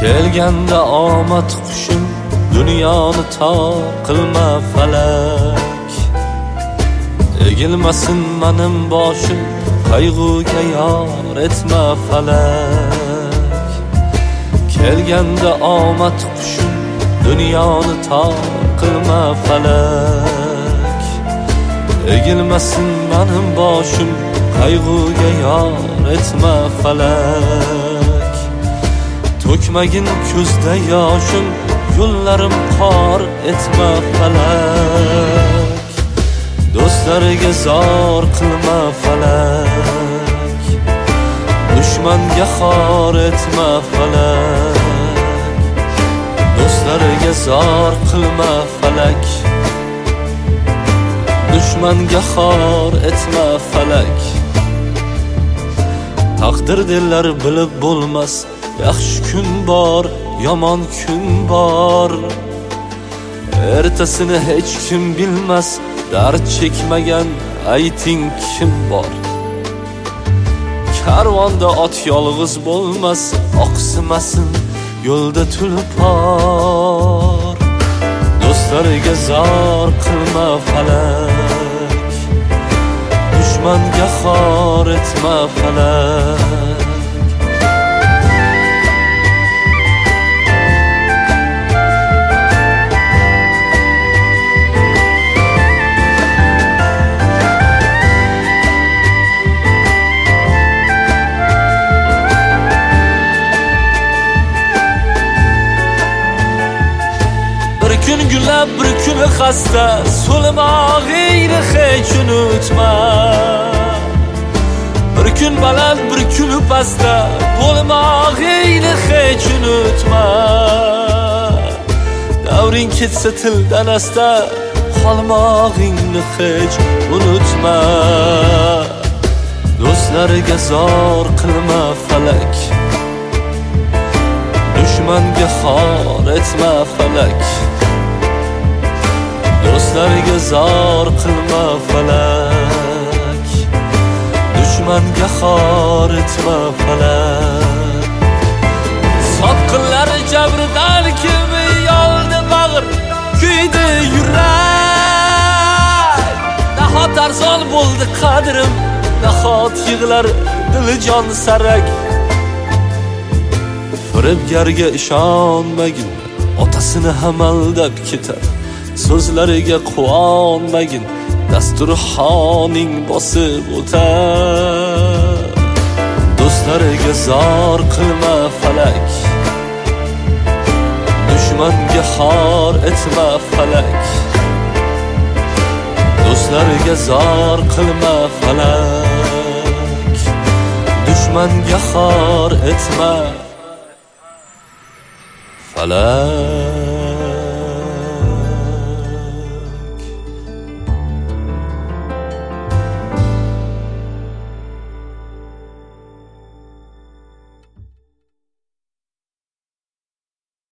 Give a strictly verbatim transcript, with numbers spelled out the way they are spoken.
kelganda omad qushim, dunyoni tor qilma falak. Egilmasin menim boshim, qayg'uga yor etma falak. Kelganda omad qushim, dunyoni tor qilma falak. Egilmasin menim boshim, qayg'uga yor etma falak. To'kmagin ko'zda yoshim, yo'llarim qor etma falak. Do'stlariga zor qilma falak. Dushmanga xor etma falak. Do'stlariga zor qilma falak. Dushmanga xor etma falak. Taqdir derlar bilib bo'lmas, yaxshi kun bor, yomon kun bor. Ertasini hech kim bilmas, dard chekmagan ayting kim bor. Karvonda ot yolg'iz bo'lmas, oqsimasin yo'lda tulpor. Do'stlariga zor qilma falak. Dushmanga xor etma falak. Bir kun gulab, bir kun xasta, so'limog'ingni hech unutma. Bir kun baland, bir kun pastda, bo'lmog'ingni hech unutma. Davring ketsa tildan asta, qolmog'ingni hech unutma. Do'stlariga zor qilma falak. Dushmanga xor etma falak. Do'stlariga zor qilma falak. Dushmanga xor etma falak. Sotqinlar jabridan kimi yoldi bag'ir, kuydi yurak. Nahot arzon bo'ldi qadrim, nahot yig'lar dili jon sarak. Firibgarga ishonmagin, otasini ham aldab ketar. So'zlariga quvonmagin, dasturxoning bosib o'tar. Do'stlariga zor qilma falak. Dushmanga xor etma falak. Do'stlariga zor qilma falak. Dushmanga xor etma falak.